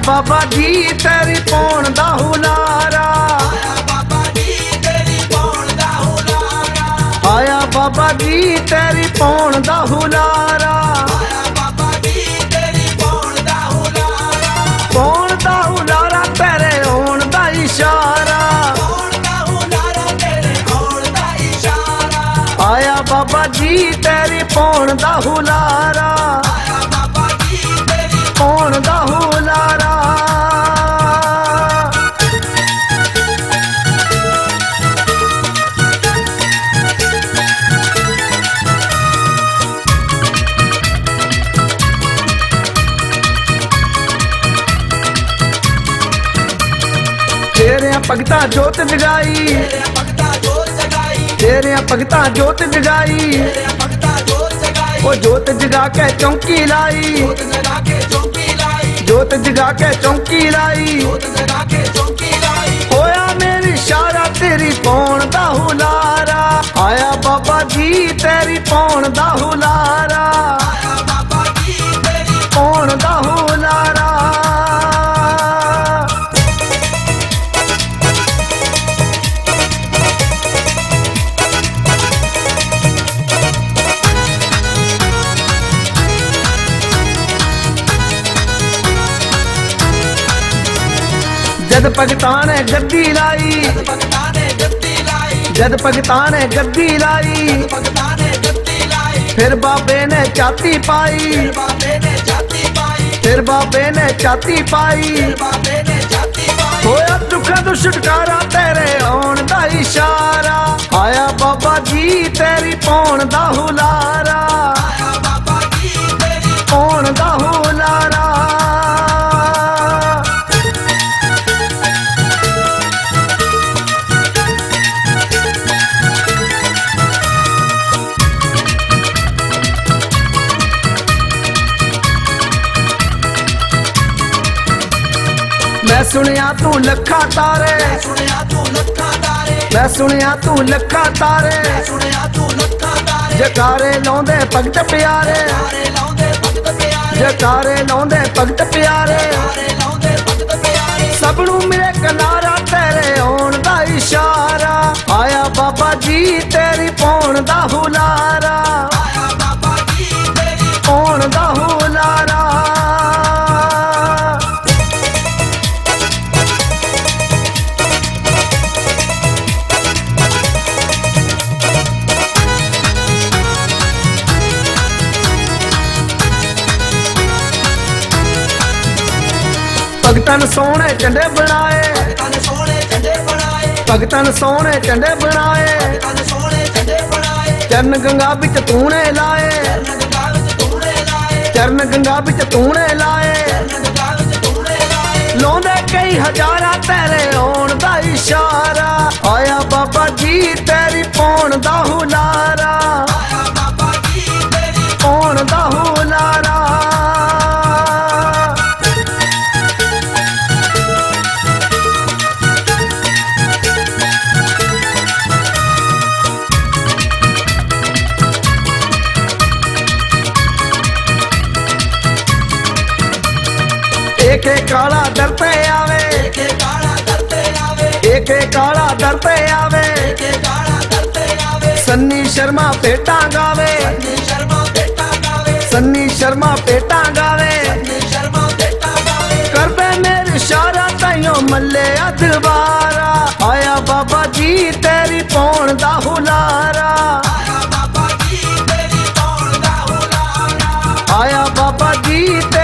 बाबा जी तेरी पौन दा हुलारा, आया बाबा जी तेरी पौन दा हुलारा, आया बाबा जी तेरी पौन दा हुलारा, आया बाबा जी तेरी पौन दा हुलारा, पौन दा हुलारा तेरे होण दा इशारा, पौन दा हुलारा तेरे होण दा इशारा, आया बाबा जी तेरी पौन दा हुलारा, आया बाबा जी तेरी पौन दा हुलारा। तेरे भगता जोत जगाई, तेरे भगता जोत जगाई, तेरे भगता जोत जगाई, तेरे भगता जोत जगाई, ओ जोत जगा के चौंकी लाई, जोत जगा के चौकी लाई, जोत जगा के चौंकी लाई, जोत जगा के चौकी लाई, होया मेरी इशारा तेरी पौन दा हुलारा, आया बाबा जी तेरी पौन दा हुलारा, आया बाबा जी तेरी पौन दा हुलारा। जद भगतां ने गद्दी लाई, भगता ने गद्दी लाई, जद भगतां ने गद्दी लाई, भगता ने गद्दी लाई, फिर बाबे ने छाती पाई, बाबे ने जाति पाई, फिर बाबे ने छाती पाई, बाबे ने जाति पाई, होया दुखा तो छुटकारा तेरे होण दा इशारा, आया बाबा जी तेरी पौन दा हुलारा, आया बाबा जी तेरी पौन दा हुलारा। मैं सुनिया तू लखा तारे, सुनिया तू लखा तारे, मैं सुनिया तू लखा तारे, सुनिया तू लखा तारे, जकारे लाउंदे भगत प्यारे, तारे लाउंदे भगत प्यारे, जकारे लाउंदे भगत प्यारे, तारे लाउंदे भगत प्यारे, सबनू मिले किनारा तेरे होण दा इशारा, आया बाबा जी तेरी पौन दा हुलारा, आया बाबा जी तेरी पौन दा हुलारा। भगतन सोने झंडे बनाए, तन सोने झंडे बनाए, भगतन सोने झंडे बनाए, तन सोने झंडे बनाए, चरण गंगा बिच तूने लाए, गंगा विच तूने लाए, चरण गंगा बिच तूने लाए, गंगा विच तूने लाए, लाउंदे कई हजारा तेरे होण दा इशारा, आया बाबा जी तेरी पौन दा हुलारा, आया बाबा जी तेरी पौन दा हुलारा। एक काला दर पे आवे, के काला करते आवे, एक काला दर पे आवे, के काला करते आवे, सन्नी शर्मा पेटा गावे, नी शर्मा बेटा गावे, सन्नी शर्मा पेटा गावे, नी शर्मा बेटा गावे, कर पे मेरे इशारा ताइयों मल्ले अदबारा, आया बाबा जी तेरी पौन दा हुलारा, आया बाबा जी तेरी पौन दा हुलारा, आया बाबा जी तेरी